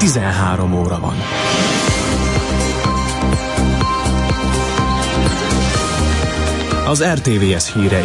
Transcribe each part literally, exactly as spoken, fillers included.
tizenhárom óra van. Az er té vé es hírei.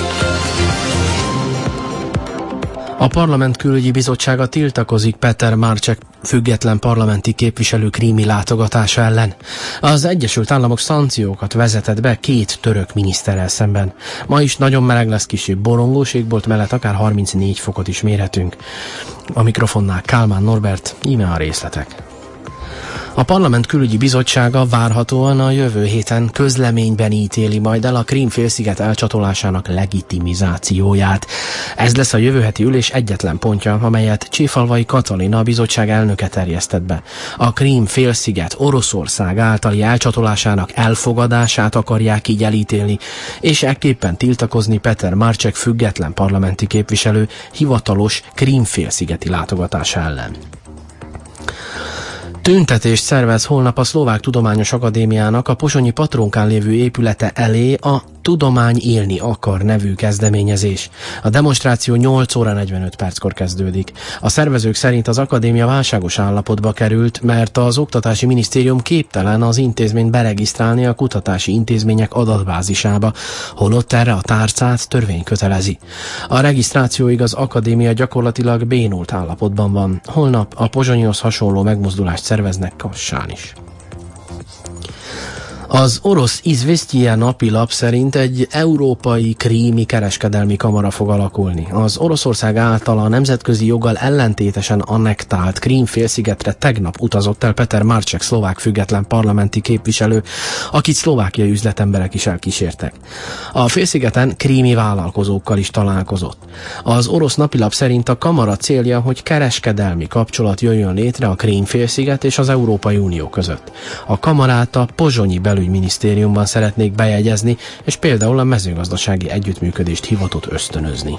A Parlament Külügyi Bizottsága tiltakozik Peter Marcsek független parlamenti képviselő krími látogatása ellen. Az Egyesült Államok szankciókat vezetett be két török miniszterrel szemben. Ma is nagyon meleg lesz, kicsi borongós égbolt mellett akár harmincnégy fokot is mérhetünk. A mikrofonnál Kálmán Norbert, íme a részletek. A Parlament Külügyi Bizottsága várhatóan a jövő héten közleményben ítéli majd el a Krím-félsziget elcsatolásának legitimizációját. Ez lesz a jövő heti ülés egyetlen pontja, amelyet Cséfalvai Katalina, a bizottság elnöke terjesztett be. A Krím-félsziget Oroszország általi elcsatolásának elfogadását akarják így elítélni, és ekképpen tiltakozni Peter Marcsek független parlamenti képviselő hivatalos Krím-félszigeti látogatása ellen. Tüntetést szervez holnap a Szlovák Tudományos Akadémiának a pozsonyi Patrónkán lévő épülete elé a Tudomány élni akar nevű kezdeményezés. A demonstráció nyolc óra negyvenöt perckor kezdődik. A szervezők szerint az akadémia válságos állapotba került, mert az Oktatási Minisztérium képtelen az intézményt beregisztrálni a kutatási intézmények adatbázisába, holott erre a tárcát törvény kötelezi. A regisztrációig az akadémia gyakorlatilag bénult állapotban van. Holnap a pozsonyhoz hasonló megmozdulást szerveznek Kassán is. Az orosz Izvesztija napilap szerint egy európai krími kereskedelmi kamara fog alakulni. Az Oroszország által a nemzetközi joggal ellentétesen annektált Krím-félszigetre tegnap utazott el Peter Marcsek szlovák független parlamenti képviselő, akit szlovákiai üzletemberek is elkísértek. A félszigeten krími vállalkozókkal is találkozott. Az orosz napilap szerint a kamara célja, hogy kereskedelmi kapcsolat jöjjön létre a Krím-félsziget és az Európai Unió között. A kamarát a pozsonyi belügyminisztériumban szeretnék bejegyezni, és például a mezőgazdasági együttműködést hivatott ösztönözni.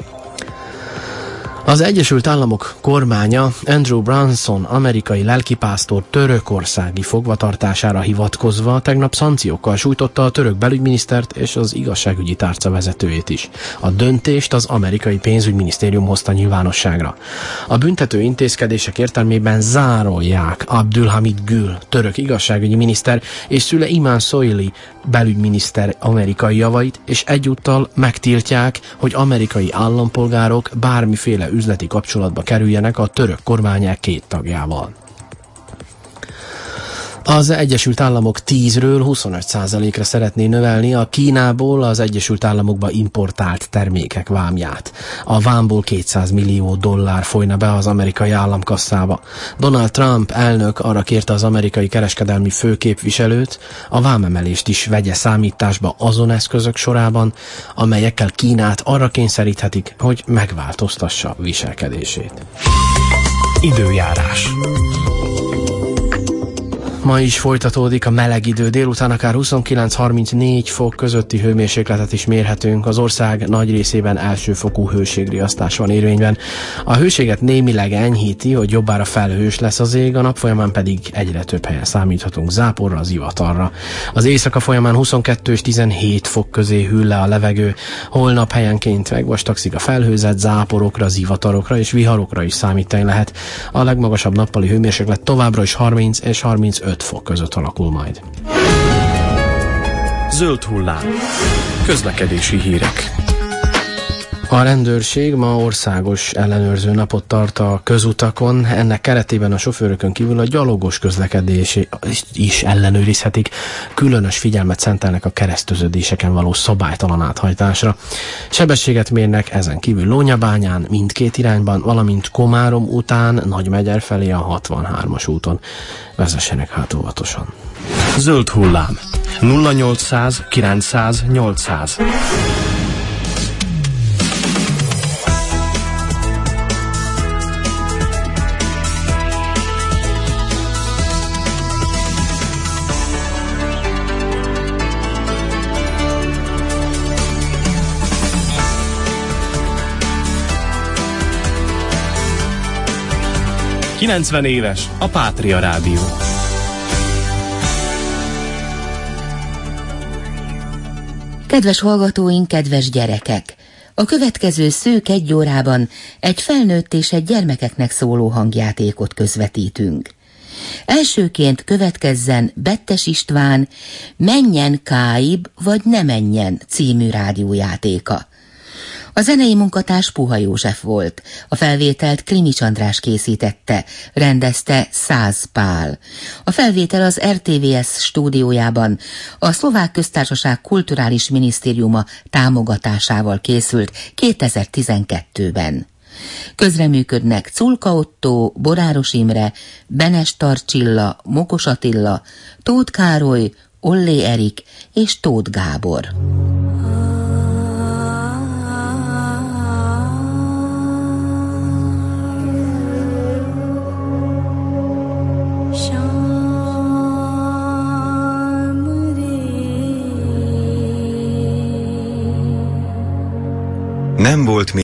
Az Egyesült Államok kormánya Andrew Brunson amerikai lelkipásztor törökországi fogvatartására hivatkozva tegnap szankciókkal sújtotta a török belügyminisztert és az igazságügyi tárca vezetőjét is. A döntést az amerikai pénzügyminisztérium hozta nyilvánosságra. A büntető intézkedések értelmében zárolják Abdülhamid Gül, török igazságügyi miniszter, és szüle Iman Soili belügyminiszter amerikai javait, és egyúttal megtiltják, hogy amerikai állampolgárok bármiféle üzleti kapcsolatba kerüljenek a török kormányák két tagjával. Az Egyesült Államok tízről huszonöt százalékra szeretné növelni a Kínából az Egyesült Államokba importált termékek vámját. A vámból kétszáz millió dollár folyna be az amerikai államkasszába. Donald Trump elnök arra kérte az amerikai kereskedelmi főképviselőt, a vámemelést is vegye számításba azon eszközök sorában, amelyekkel Kínát arra kényszeríthetik, hogy megváltoztassa viselkedését. Időjárás. Ma is folytatódik a meleg idő, délután akár huszonkilenc-harmincnégy fok közötti hőmérsékletet is mérhetünk. Az ország nagy részében elsőfokú hőségriasztás van érvényben. A hőséget némileg enyhíti, hogy jobbára felhős lesz az ég, a nap folyamán pedig egyre több helyen számíthatunk záporra, zivatarra. Az éjszaka folyamán huszonkettő és tizenhét fok közé hűl le a levegő. Holnap helyenként megvastagszik a felhőzet, záporokra, zivatarokra és viharokra is számítani lehet. A legmagasabb nappali hőmérséklet továbbra is harminc és harmincöt fok között alakul majd. Zöld hullám. Közlekedési hírek. A rendőrség ma országos ellenőrző napot tart a közutakon. Ennek keretében a sofőrökön kívül a gyalogos közlekedés is ellenőrizhetik. Különös figyelmet szentelnek a kereszteződéseken való szabálytalan áthajtásra. Sebességet mérnek ezen kívül Lónyabányán mindkét irányban, valamint Komárom után Nagymegyer felé a hatvanhármas úton. Vezessenek hát óvatosan. Zöld hullám. nulla nyolcszáz kilencszáz nyolcszáz. kilencven éves a Pátria Rádió. Kedves hallgatóink, kedves gyerekek! A következő szűk egy órában egy felnőtt és egy gyermekeknek szóló hangjátékot közvetítünk. Elsőként következzen Bettes István Menjen Káib vagy Ne menjen című rádiójátéka. A zenei munkatárs Puha József volt, a felvételt Krimics András készítette, rendezte Száz Pál. A felvétel az er té vé es stúdiójában a Szlovák Köztársaság Kulturális Minisztériuma támogatásával készült kétezer-tizenkettőben. Közreműködnek Culka Ottó, Boráros Imre, Benes Tarcsilla, Mokos Attila, Tóth Károly, Ollé Erik és Tóth Gábor. Nem volt